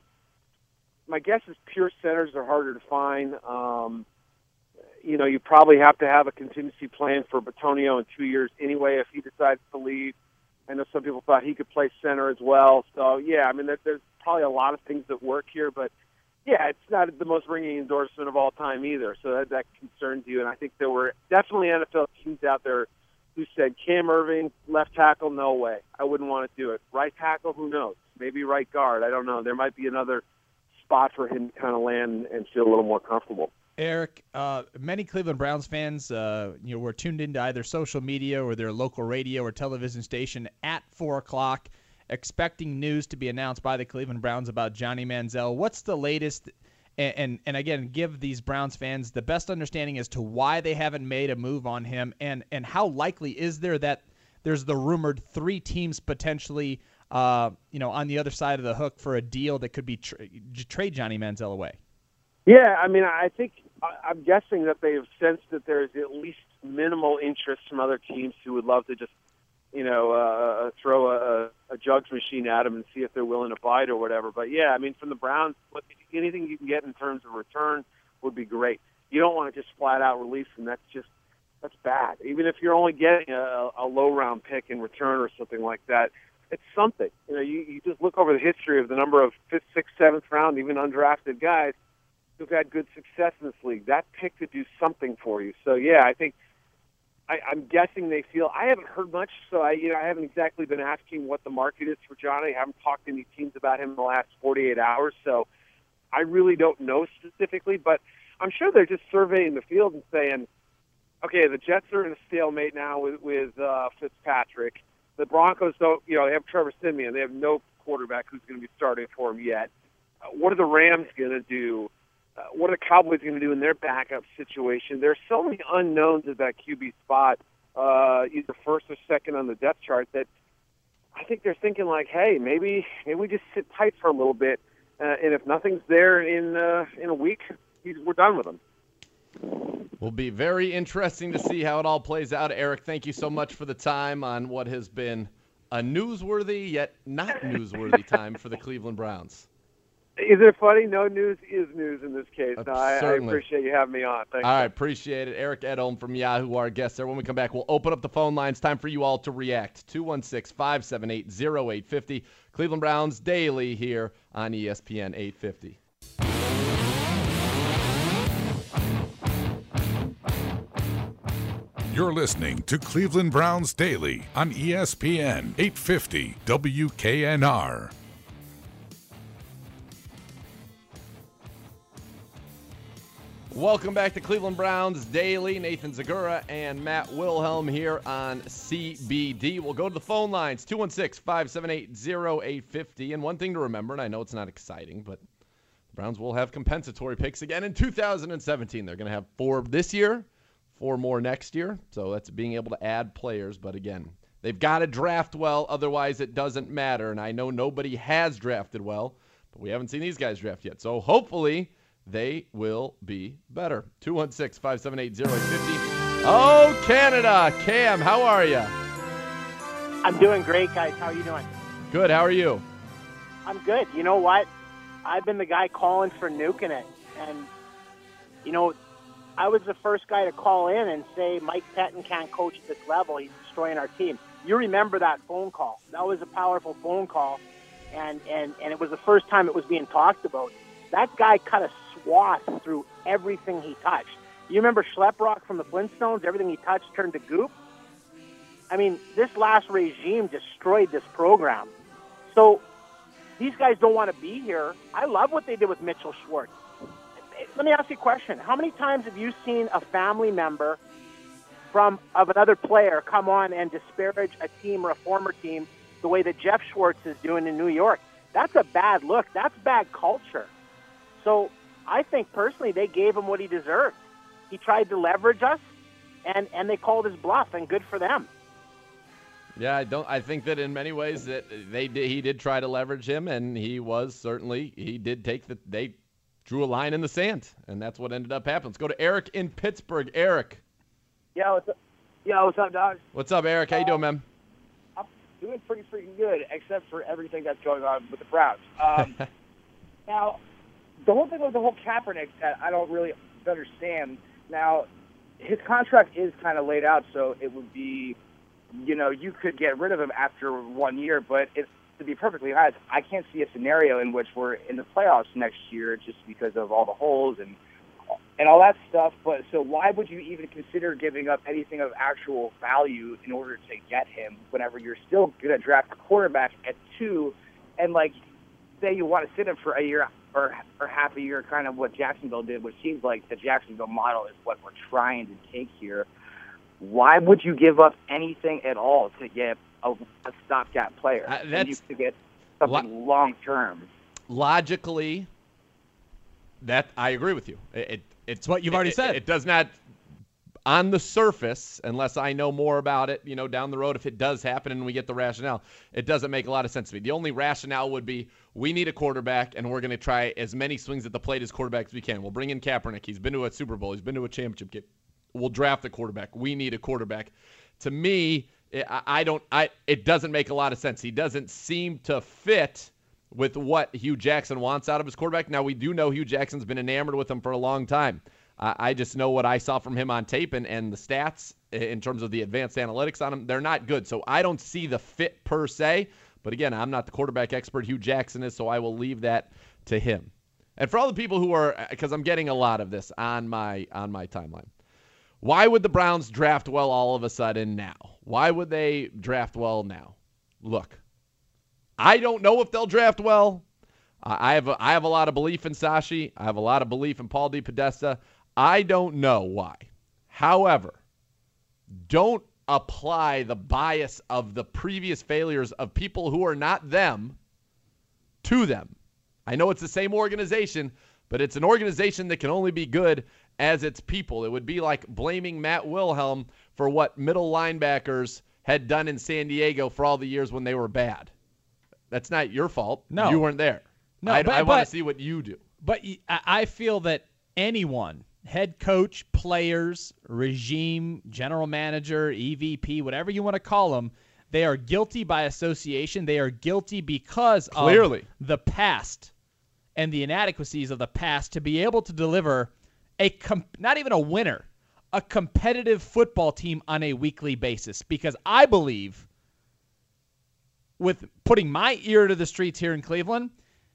Speaker 7: my guess is pure centers are harder to find. You probably have to have a contingency plan for Bitonio in 2 years anyway if he decides to leave. I know some people thought he could play center as well. So, yeah, I mean, there's probably a lot of things that work here. But, yeah, it's not the most ringing endorsement of all time either. So that concerns you. And I think there were definitely NFL teams out there who said, Cam Irving, left tackle, no way. I wouldn't want to do it. Right tackle, who knows? Maybe right guard. I don't know. There might be another spot for him to kind of land and feel a little more comfortable.
Speaker 4: Eric, many Cleveland Browns fans were tuned into either social media or their local radio or television station at 4 o'clock, expecting news to be announced by the Cleveland Browns about Johnny Manziel. What's the latest and again, give these Browns fans the best understanding as to why they haven't made a move on him, and how likely is there that there's the rumored 3 teams potentially, on the other side of the hook for a deal that could be trade Johnny Manziel away.
Speaker 7: Yeah, I mean, I'm guessing that they've sensed that there's at least minimal interest from other teams who would love to just, throw a jugs machine at them and see if they're willing to bite or whatever. But yeah, I mean, from the Browns, anything you can get in terms of return would be great. You don't want to just flat out release them. That's bad. Even if you're only getting a low round pick in return or something like that, it's something. You just look over the history of the number of 5th, 6th, 7th round, even undrafted guys who've had good success in this league. That pick could do something for you. So yeah, I think I'm guessing they feel. I haven't heard much, so I haven't exactly been asking what the market is for Johnny. I haven't talked to any teams about him in the last 48 hours, so I really don't know specifically. But I'm sure they're just surveying the field and saying, okay, the Jets are in a stalemate now with Fitzpatrick. The Broncos don't, they have Trevor Siemian. They have no quarterback who's going to be starting for him yet. What are the Rams going to do? What are the Cowboys going to do in their backup situation? There's so many unknowns at that QB spot, either first or second on the depth chart, that I think they're thinking like, hey, maybe we just sit tight for a little bit, and if nothing's there in a week, we're done with them.
Speaker 3: Will be very interesting to see how it all plays out. Eric, thank you so much for the time on what has been a newsworthy yet not newsworthy time for the Cleveland Browns.
Speaker 7: Is it funny? No news is news in this case. No, I
Speaker 3: Certainly.
Speaker 7: appreciate you having me on. Thanks.
Speaker 3: All right, appreciate it. Eric Edholm from Yahoo, our guest there. When we come back, we'll open up the phone lines. Time for you all to react. 216-578-0850. Cleveland Browns Daily here on ESPN 850.
Speaker 2: You're listening to Cleveland Browns Daily on ESPN 850 WKNR.
Speaker 3: Welcome back to Cleveland Browns Daily. Nathan Zagura and Matt Wilhelm here on CBD. We'll go to the phone lines, 216-578-0850. And one thing to remember, and I know it's not exciting, but the Browns will have compensatory picks again in 2017. They're going to have 4 this year, 4 more next year. So that's being able to add players. But again, they've got to draft well, otherwise it doesn't matter. And I know nobody has drafted well, but we haven't seen these guys draft yet. So hopefully they will be better. 216-578-0850. Oh, Canada. Cam, how are you?
Speaker 8: I'm doing great, guys. How are you doing?
Speaker 3: Good. How are you?
Speaker 8: I'm good. You know what? I've been the guy calling for nuking it. And, I was the first guy to call in and say Mike Pettin can't coach at this level. He's destroying our team. You remember that phone call. That was a powerful phone call. And it was the first time it was being talked about. That guy cut a swath through everything he touched. You remember Schleprock from the Flintstones? Everything he touched turned to goop. I mean, this last regime destroyed this program. So these guys don't want to be here. I love what they did with Mitchell Schwartz. Let me ask you a question. How many times have you seen a family member of another player come on and disparage a team or a former team the way that Jeff Schwartz is doing in New York? That's a bad look. That's bad culture. So I think personally they gave him what he deserved. He tried to leverage us, and they called his bluff, and good for them.
Speaker 3: Yeah, I think that in many ways that he did try to leverage him, and they drew a line in the sand, and that's what ended up happening. Let's go to Eric in Pittsburgh. Eric.
Speaker 9: Yeah, what's up? Yo, what's up, dog?
Speaker 3: What's up, Eric? How you doing, man?
Speaker 9: I'm doing pretty freaking good, except for everything that's going on with the Browns. Now, the whole thing with the whole Kaepernick that I don't really understand. Now, his contract is kind of laid out, so it would be, you could get rid of him after 1 year, but to be perfectly honest, I can't see a scenario in which we're in the playoffs next year just because of all the holes and all that stuff. But so why would you even consider giving up anything of actual value in order to get him whenever you're still going to draft a quarterback at 2 and, say you want to sit him for a year or half a year, kind of what Jacksonville did, which seems like the Jacksonville model is what we're trying to take here. Why would you give up anything at all to get a stopgap player?
Speaker 3: That's
Speaker 9: to get something long term.
Speaker 3: Logically, That I agree with you. It's
Speaker 4: what you've already said.
Speaker 3: It does not, on the surface, unless I know more about it, down the road, if it does happen and we get the rationale, it doesn't make a lot of sense to me. The only rationale would be we need a quarterback, and we're going to try as many swings at the plate as quarterbacks as we can. We'll bring in Kaepernick. He's been to a Super Bowl. He's been to a championship game. We'll draft the quarterback. We need a quarterback. To me, it doesn't make a lot of sense. He doesn't seem to fit with what Hugh Jackson wants out of his quarterback. Now, we do know Hugh Jackson's been enamored with him for a long time. I just know what I saw from him on tape and the stats in terms of the advanced analytics on him. They're not good. So I don't see the fit per se. But again, I'm not the quarterback expert. Hugh Jackson is, so I will leave that to him. And for all the people who are, because I'm getting a lot of this on my timeline, why would the Browns draft well all of a sudden now? Why would they draft well now? Look, I don't know if they'll draft well. I have a lot of belief in Sashi. I have a lot of belief in Paul DePodesta. I don't know why. However, don't apply the bias of the previous failures of people who are not them to them. I know it's the same organization, but it's an organization that can only be good as its people. It would be like blaming Matt Wilhelm for what middle linebackers had done in San Diego for all the years when they were bad. That's not your fault.
Speaker 4: No.
Speaker 3: You weren't there.
Speaker 4: No,
Speaker 3: I want to see what you do.
Speaker 4: But I feel that anyone, head coach, players, regime, general manager, EVP, whatever you want to call them, they are guilty by association. They are guilty because
Speaker 3: Clearly.
Speaker 4: of the past and the inadequacies of the past to be able to deliver not even a winner, a competitive football team on a weekly basis. Because I believe, with putting my ear to the streets here in Cleveland,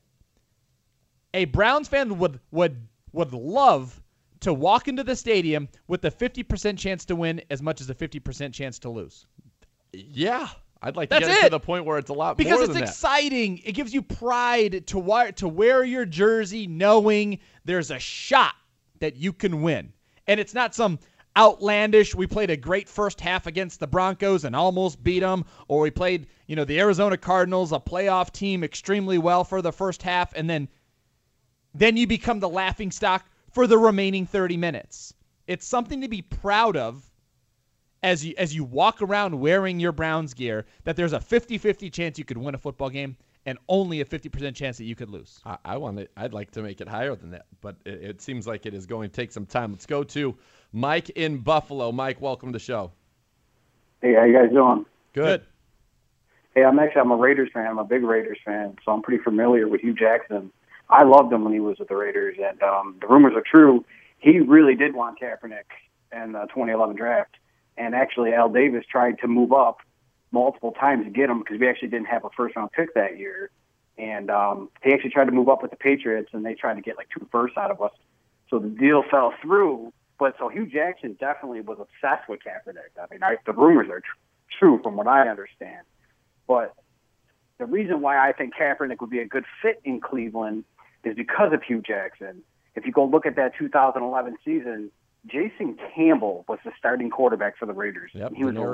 Speaker 4: a Browns fan would love to walk into the stadium with a 50% chance to win as much as a 50% chance to lose.
Speaker 3: Yeah. I'd like to
Speaker 4: That's
Speaker 3: get it
Speaker 4: it.
Speaker 3: to the point where it's a lot
Speaker 4: Because
Speaker 3: more
Speaker 4: it's
Speaker 3: than that.
Speaker 4: exciting. It gives you pride to wear your jersey knowing there's a shot that you can win. And it's not some outlandish, we played a great first half against the Broncos and almost beat them, or we played, the Arizona Cardinals, a playoff team, extremely well for the first half, and then you become the laughingstock for the remaining 30 minutes. It's something to be proud of as you walk around wearing your Browns gear, that there's a 50-50 chance you could win a football game and only a 50% chance that you could lose.
Speaker 3: I'd like to make it higher than that, but it seems like it is going to take some time. Let's go to Mike in Buffalo. Mike, welcome to the show.
Speaker 10: Hey, how you guys doing?
Speaker 3: Good.
Speaker 10: Hey, I'm a Raiders fan. I'm a big Raiders fan, so I'm pretty familiar with Hugh Jackson. I loved him when he was with the Raiders, and the rumors are true. He really did want Kaepernick in the 2011 draft, and actually Al Davis tried to move up multiple times to get him because we actually didn't have a first-round pick that year. And he actually tried to move up with the Patriots, and they tried to get like 2 firsts out of us. So the deal fell through. But so Hugh Jackson definitely was obsessed with Kaepernick. I mean, the rumors are true from what I understand. But the reason why I think Kaepernick would be a good fit in Cleveland is because of Hugh Jackson. If you go look at that 2011 season, Jason Campbell was the starting quarterback for the Raiders.
Speaker 3: Yep,
Speaker 10: And he was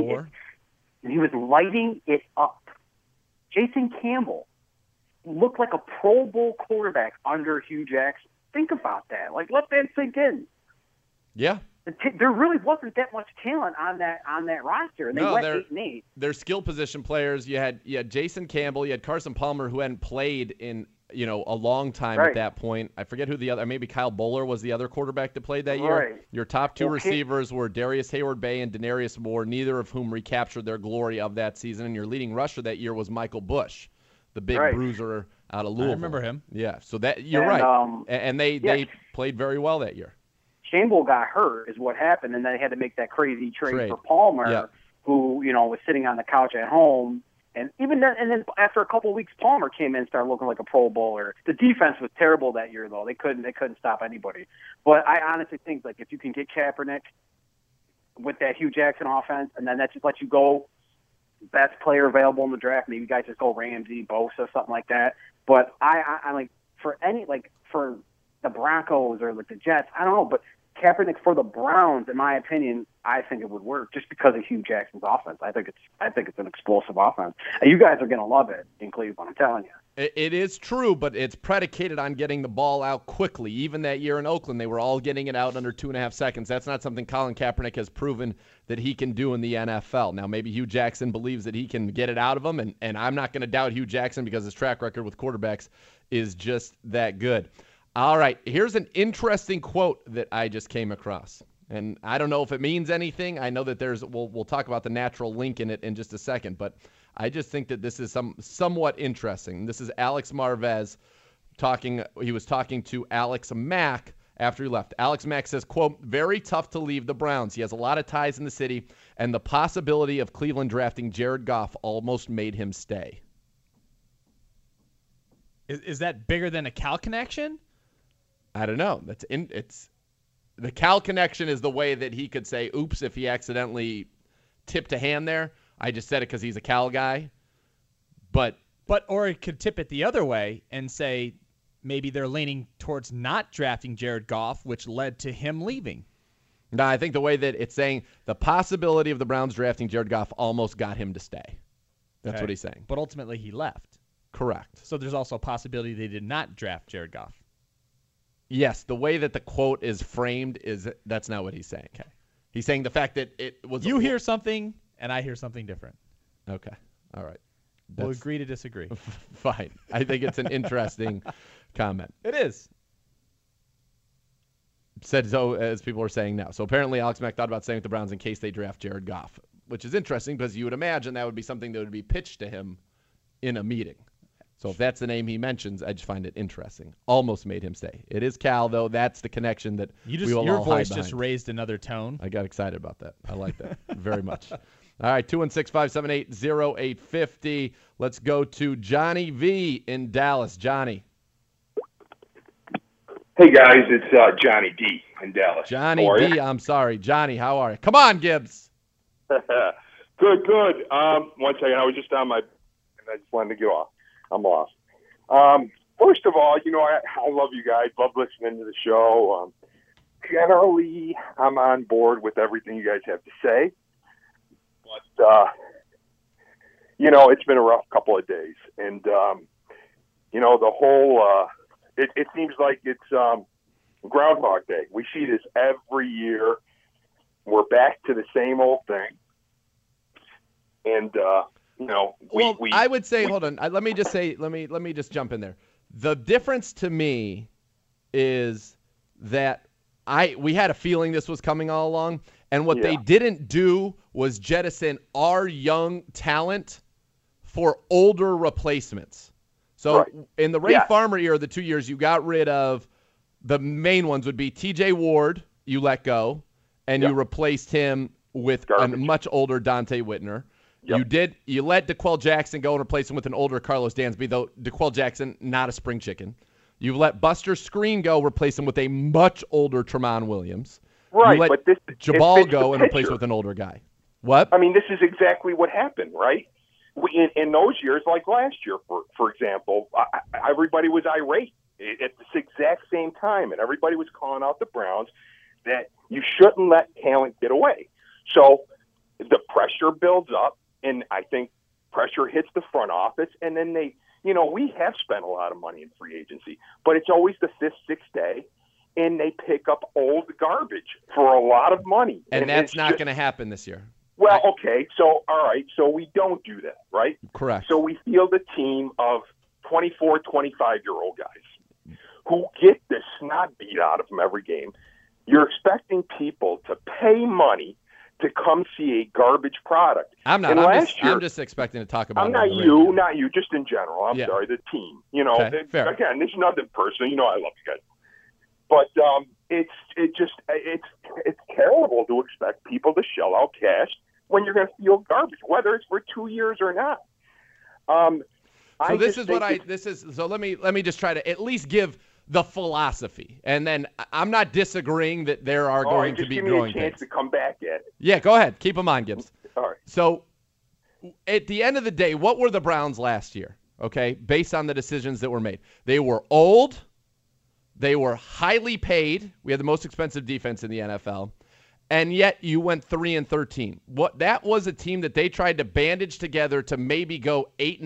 Speaker 10: lighting it up. Jason Campbell looked like a Pro Bowl quarterback under Hugh Jackson. Think about that. Like, let that sink in.
Speaker 3: Yeah.
Speaker 10: There really wasn't that much talent on that roster, and they went 8-8.
Speaker 3: They're skill position players. You had Jason Campbell, you had Carson Palmer, who hadn't played in a long time at that point. I forget who the other, maybe Kyle Bowler was the other quarterback that played that year.
Speaker 10: Right.
Speaker 3: Your top 2 receivers were Darius Hayward-Bay and Denarius Moore, neither of whom recaptured their glory of that season. And your leading rusher that year was Michael Bush, the big bruiser out of Louisville.
Speaker 4: I remember him.
Speaker 3: Yeah, so you're right. And they played very well that year.
Speaker 10: Campbell got hurt is what happened, and then they had to make that crazy trade for Palmer, who was sitting on the couch at home. And even then, after a couple of weeks, Palmer came in and started looking like a Pro Bowler. The defense was terrible that year, though. They couldn't stop anybody. But I honestly think, like, if you can get Kaepernick with that Hugh Jackson offense, and then that just lets you go best player available in the draft, maybe you guys just go Ramsey, Bosa, something like that. But I like for the Broncos or like the Jets, I don't know, but Kaepernick for the Browns, in my opinion, I think it would work just because of Hugh Jackson's offense. I think it's an explosive offense. And you guys are going to love it in Cleveland, I'm telling you.
Speaker 3: It is true, but it's predicated on getting the ball out quickly. Even that year in Oakland, they were all getting it out under 2.5 seconds. That's not something Colin Kaepernick has proven that he can do in the NFL. Now, maybe Hugh Jackson believes that he can get it out of him, and I'm not going to doubt Hugh Jackson because his track record with quarterbacks is just that good. All right, here's an interesting quote that I just came across. And I don't know if it means anything. I know that we'll talk about the natural link in it in just a second, but I just think that this is somewhat interesting. This is Alex Marvez talking. He was talking to Alex Mack after he left. Alex Mack says, quote, very tough to leave the Browns. He has a lot of ties in the city, and the possibility of Cleveland drafting Jared Goff almost made him stay.
Speaker 4: Is that bigger than a Cal connection?
Speaker 3: I don't know. It's the Cal connection is the way that he could say, oops, if he accidentally tipped a hand there. I just said it because he's a Cal guy.
Speaker 4: Or he could tip it the other way and say maybe they're leaning towards not drafting Jared Goff, which led to him leaving.
Speaker 3: No, I think the way that it's saying the possibility of the Browns drafting Jared Goff almost got him to stay. That's what he's saying.
Speaker 4: But ultimately he left.
Speaker 3: Correct.
Speaker 4: So there's also a possibility they did not draft Jared Goff.
Speaker 3: Yes, the way that the quote is framed that's not what he's saying. Okay. He's saying the fact that it was...
Speaker 4: You hear something, and I hear something different.
Speaker 3: Okay. All right.
Speaker 4: We'll agree to disagree.
Speaker 3: Fine. I think it's an interesting comment.
Speaker 4: It is.
Speaker 3: Said so, as people are saying now. So apparently Alex Mack thought about staying with the Browns in case they draft Jared Goff, which is interesting because you would imagine that would be something that would be pitched to him in a meeting. So if that's the name he mentions, I just find it interesting. Almost made him stay. It is Cal, though. That's the connection that we will
Speaker 4: your
Speaker 3: all
Speaker 4: voice
Speaker 3: hide
Speaker 4: just
Speaker 3: behind.
Speaker 4: raised another tone.
Speaker 3: I got excited about that. I like that very much. All right, 216-578-0850. Let's go to Johnny V in Dallas. Johnny.
Speaker 11: Hey, guys. It's Johnny D in Dallas.
Speaker 3: Johnny D, I'm sorry. Johnny, how are you? Come on, Gibbs.
Speaker 11: Good. One second. I was just on my – and I just wanted to get off. I'm lost. First of all, I love you guys. Love listening to the show. Generally, I'm on board with everything you guys have to say. But, it's been a rough couple of days. And, the whole it seems like it's Groundhog Day. We see this every year. We're back to the same old thing. And,
Speaker 3: I would say, hold on. Let me just jump in there. The difference to me is that we had a feeling this was coming all along, and what they didn't do was jettison our young talent for older replacements. So in the Ray Farmer era, the 2 years, you got rid of the main ones would be T.J. Ward, you let go, and you replaced him with a much older Dante Whitner. Yep. You let DeQuell Jackson go and replace him with an older Carlos Dansby, though DeQuell Jackson, not a spring chicken. You let Buster Screen go, replace him with a much older Tremont Williams.
Speaker 11: Right,
Speaker 3: you let
Speaker 11: but
Speaker 3: Jabal go and replace with an older guy. What?
Speaker 11: I mean, this is exactly what happened, right? In those years, like last year, for example, everybody was irate at this exact same time, and everybody was calling out the Browns that you shouldn't let talent get away. So the pressure builds up. And I think pressure hits the front office, and then we have spent a lot of money in free agency, but it's always the fifth, sixth day, and they pick up old garbage for a lot of money.
Speaker 3: And that's not going to happen this year.
Speaker 11: Well, okay, so all right, so we don't do that, right?
Speaker 3: Correct.
Speaker 11: So we field a team of 24, 25-year-old guys who get the snot beat out of them every game. You're expecting people to pay money to come see a garbage product.
Speaker 3: I'm not. I'm just expecting to talk about.
Speaker 11: Not you, just in general. I'm sorry, the team.
Speaker 3: Okay, fair.
Speaker 11: Again, there's nothing personal. I love you guys, but it's terrible to expect people to shell out cash when you're going to field garbage, whether it's for 2 years or not.
Speaker 3: So let me just try to at least give the philosophy, and then I'm not disagreeing that there are going to be growing pains.
Speaker 11: Give me a chance to come back at it.
Speaker 3: Yeah, go ahead. Keep them on, Gibbs.
Speaker 11: All right.
Speaker 3: So at the end of the day, what were the Browns last year? Okay, based on the decisions that were made, they were old, they were highly paid. We had the most expensive defense in the NFL, and yet you went 3-13. That was a team that they tried to bandage together to maybe go 8-8,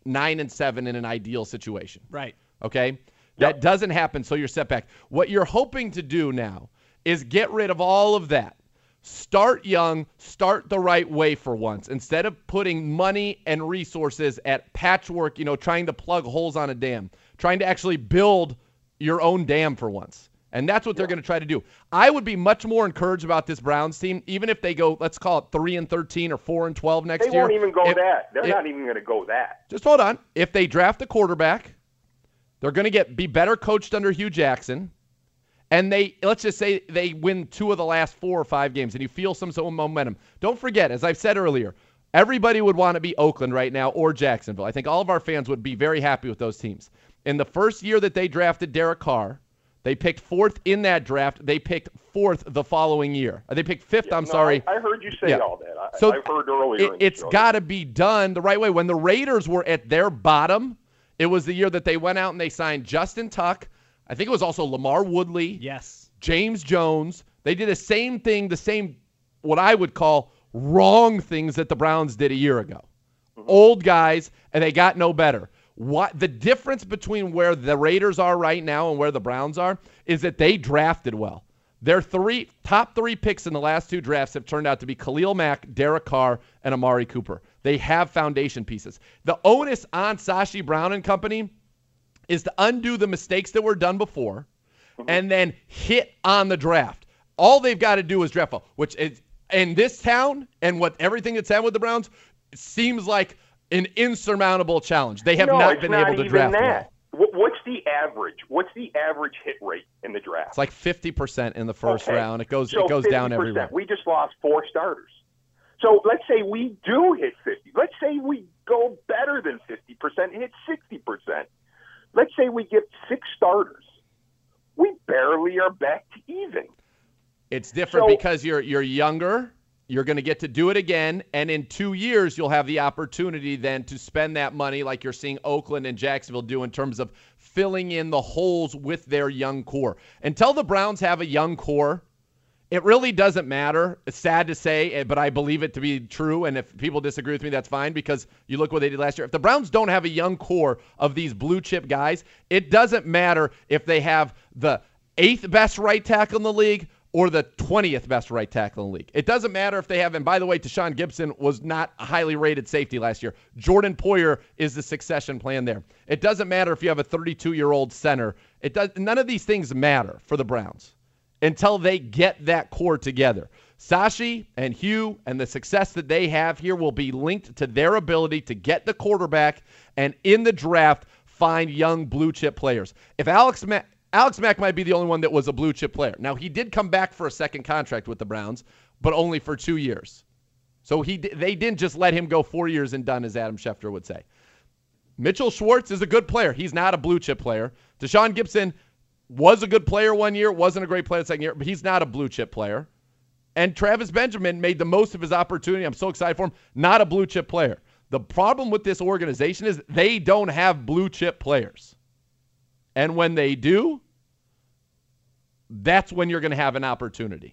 Speaker 3: 9-7 in an ideal situation.
Speaker 4: Right.
Speaker 3: Okay? That doesn't happen, so you're set back. What you're hoping to do now is get rid of all of that. Start young, start the right way for once. Instead of putting money and resources at patchwork, trying to plug holes on a dam, trying to actually build your own dam for once. And that's what they're going to try to do. I would be much more encouraged about this Browns team, even if they go, let's call it 3-13 or 4-12 next year.
Speaker 11: They won't even go that. They're not even going to go that.
Speaker 3: Just hold on. If they draft a quarterback, they're going to be better coached under Hugh Jackson. And let's just say they win 2 of the last 4 or 5 games, and you feel some sort of momentum. Don't forget, as I've said earlier, everybody would want to be Oakland right now or Jacksonville. I think all of our fans would be very happy with those teams. In the first year that they drafted Derek Carr, they picked 4th in that draft. They picked 4th the following year. They picked 5th,
Speaker 11: I heard you say all that. I've heard earlier.
Speaker 3: It's got to be done the right way. When the Raiders were at their bottom, it was the year that they went out and they signed Justin Tuck. I think it was also Lamar Woodley.
Speaker 4: Yes.
Speaker 3: James Jones. They did the same thing, what I would call wrong things that the Browns did a year ago. Mm-hmm. Old guys, and they got no better. What the difference between where the Raiders are right now and where the Browns are is that they drafted well. Their top 3 picks in the last 2 drafts have turned out to be Khalil Mack, Derek Carr, and Amari Cooper. They have foundation pieces. The onus on Sashi Brown and company is to undo the mistakes that were done before and then hit on the draft. All they've got to do is draft well, which is in this town and everything that's happened with the Browns seems like an insurmountable challenge. They have not been able to draft well.
Speaker 11: What's the average? What's the average hit rate in the draft?
Speaker 3: It's like 50% in the first round. It goes down every round.
Speaker 11: We just lost 4 starters. So let's say we do hit 50. Let's say we go better than 50% and hit 60%. Let's say we get 6 starters. We barely are back to even.
Speaker 3: It's different because you're younger. You're going to get to do it again, and in 2 years, you'll have the opportunity then to spend that money like you're seeing Oakland and Jacksonville do in terms of filling in the holes with their young core. Until the Browns have a young core, it really doesn't matter. It's sad to say, but I believe it to be true, and if people disagree with me, that's fine, because you look what they did last year. If the Browns don't have a young core of these blue-chip guys, it doesn't matter if they have the 8th best right tackle in the league or the 20th best right tackle in the league. It doesn't matter if they have, and by the way, Tashawn Gibson was not a highly rated safety last year. Jordan Poyer is the succession plan there. It doesn't matter if you have a 32-year-old center. None of these things matter for the Browns until they get that core together. Sashi and Hugh and the success that they have here will be linked to their ability to get the quarterback and in the draft find young blue-chip players. If Alex Mack might be the only one that was a blue-chip player. Now, he did come back for a second contract with the Browns, but only for 2 years. So they didn't just let him go 4 years and done, as Adam Schefter would say. Mitchell Schwartz is a good player. He's not a blue-chip player. Tashawn Gibson was a good player 1 year, wasn't a great player the second year, but he's not a blue-chip player. And Travis Benjamin made the most of his opportunity. I'm so excited for him. Not a blue-chip player. The problem with this organization is they don't have blue-chip players. And when they do, that's when you're going to have an opportunity.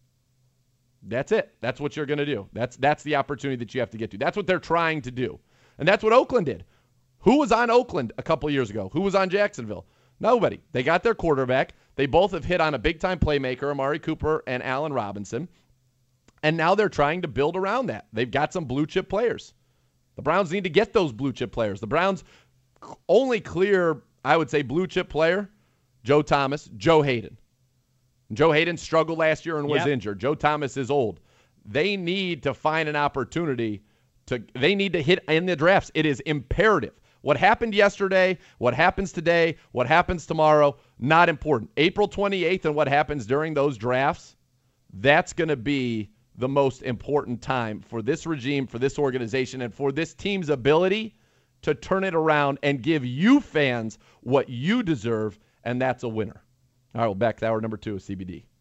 Speaker 3: That's it. That's what you're going to do. That's the opportunity that you have to get to. That's what they're trying to do. And that's what Oakland did. Who was on Oakland a couple years ago? Who was on Jacksonville? Nobody. They got their quarterback. They both have hit on a big-time playmaker, Amari Cooper and Allen Robinson. And now they're trying to build around that. They've got some blue-chip players. The Browns need to get those blue-chip players. The Browns only clear, I would say, blue-chip player, Joe Thomas, Joe Hayden. Joe Hayden struggled last year and was injured. Joe Thomas is old. They need to find an opportunity they need to hit in the drafts. It is imperative. What happened yesterday, what happens today, what happens tomorrow, not important. April 28th and what happens during those drafts, that's going to be the most important time for this regime, for this organization, and for this team's ability to turn it around and give you fans what you deserve, and that's a winner. All right, well, back to hour number 2 of CBD.